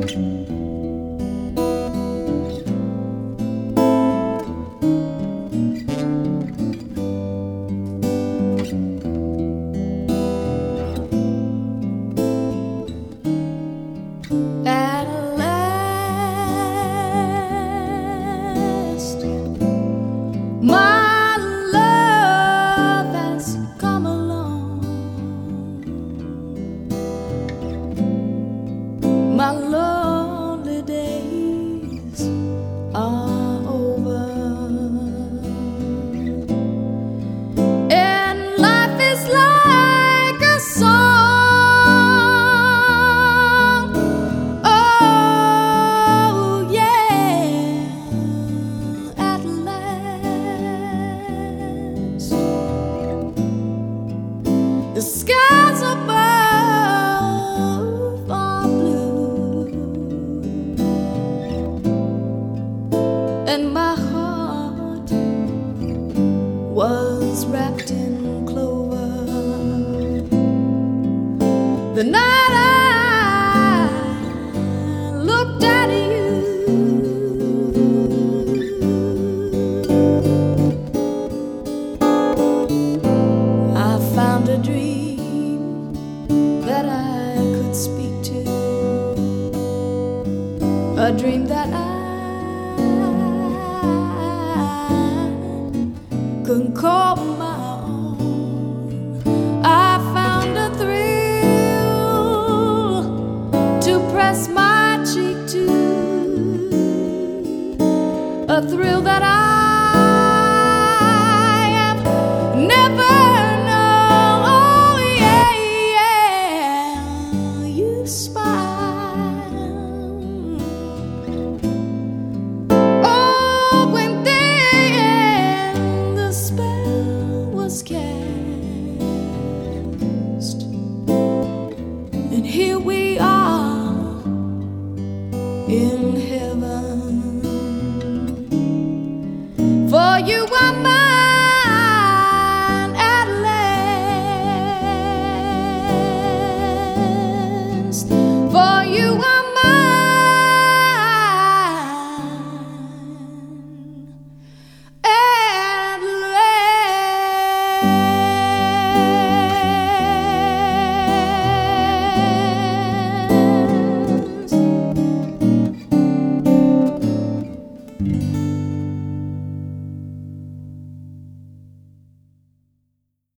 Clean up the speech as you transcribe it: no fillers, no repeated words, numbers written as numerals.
At last, my love has come along. My lonely days are over, and life is like a song. Oh yeah, at last the skies above are blue, and my heart was wrapped in clover. The night I looked at you, I found a dream that I could speak to, a dream that I could call my own. I found a thrill to press my cheek to, a thrill that I have never known. Oh yeah, yeah, you smile. Oh, when then the spell was cast, and here we are in